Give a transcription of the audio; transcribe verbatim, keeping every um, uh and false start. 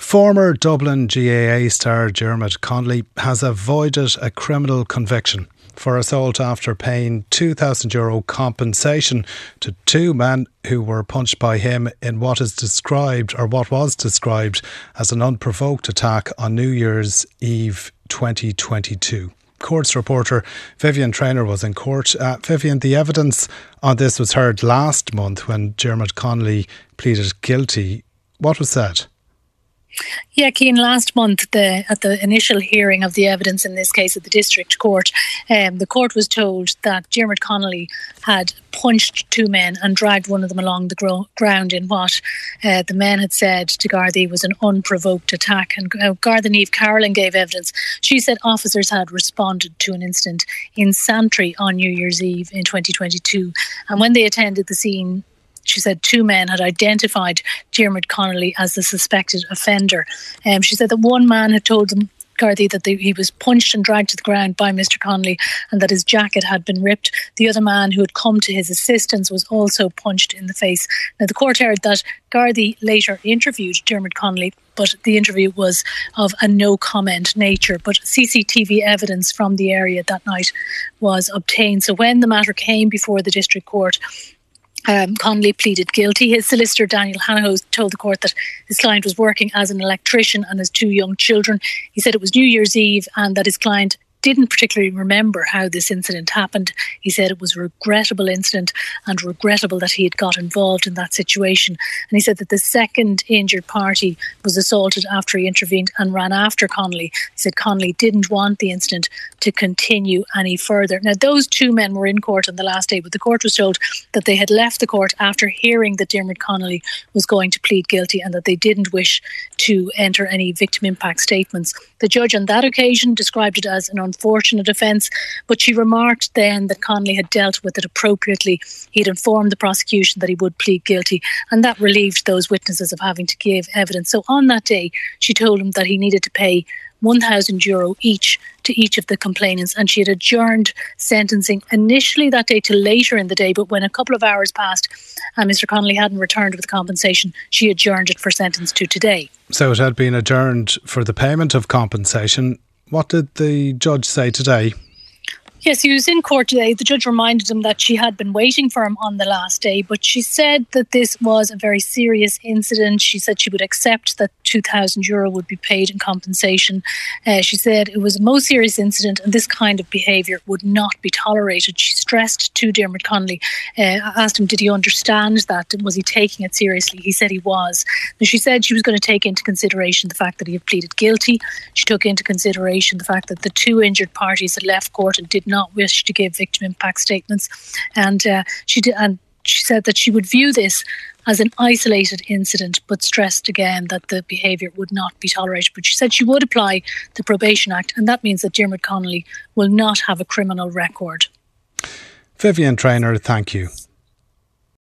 Former Dublin G A A star Dermot Connolly has avoided a criminal conviction for assault after paying two thousand euro compensation to two men who were punched by him in what is described, or what was described, as an unprovoked attack on New Year's Eve twenty twenty-two. Courts reporter Vivian Traynor was in court. Uh, Vivian, the evidence on this was heard last month when Dermot Connolly pleaded guilty. What was said? Yeah, Cian, last month the, at the initial hearing of the evidence in this case at the District Court, um, the court was told that Dermot Connolly had punched two men and dragged one of them along the gro- ground in what uh, the men had said to Gardaí was an unprovoked attack. And uh, Garda Niamh Carolan gave evidence. She said officers had responded to an incident in Santry on New Year's Eve in twenty twenty-two. And when they attended the scene, she said two men had identified Dermot Connolly as the suspected offender. Um, she said that one man had told them, Gardaí, that they, he was punched and dragged to the ground by Mister Connolly and that his jacket had been ripped. The other man who had come to his assistance was also punched in the face. Now, the court heard that Gardaí later interviewed Dermot Connolly, but the interview was of a no-comment nature. But C C T V evidence from the area that night was obtained. So when the matter came before the District Court, Um, Connolly pleaded guilty. His solicitor, Daniel Hanaho, told the court that his client was working as an electrician and has two young children. He said it was New Year's Eve and that his client didn't particularly remember how this incident happened. He said it was a regrettable incident and regrettable that he had got involved in that situation. And he said that the second injured party was assaulted after he intervened and ran after Connolly. He said Connolly didn't want the incident to continue any further. Now, those two men were in court on the last day, but the court was told that they had left the court after hearing that Dermot Connolly was going to plead guilty and that they didn't wish to enter any victim impact statements. The judge on that occasion described it as an unfortunate offence, but she remarked then that Connolly had dealt with it appropriately. He'd informed the prosecution that he would plead guilty, and that relieved those witnesses of having to give evidence. So on that day, she told him that he needed to pay one thousand euro each to each of the complainants, and she had adjourned sentencing initially that day to later in the day, but when a couple of hours passed and Mister Connolly hadn't returned with the compensation, she adjourned it for sentence to today. So it had been adjourned for the payment of compensation. What did the judge say today? Yes, he was in court today. The judge reminded him that she had been waiting for him on the last day, but she said that this was a very serious incident. She said she would accept that two thousand euro would be paid in compensation. Uh, she said it was a most serious incident and this kind of behaviour would not be tolerated. She stressed to Dermot Connolly, uh, asked him, did he understand that? Was he taking it seriously? He said he was. And she said she was going to take into consideration the fact that he had pleaded guilty. She took into consideration the fact that the two injured parties had left court and did not wish to give victim impact statements, and uh, she did, and she said that she would view this as an isolated incident, but stressed again that the behaviour would not be tolerated. But she said she would apply the Probation Act, and that means that Dermot Connolly will not have a criminal record. Vivian Traynor, thank you.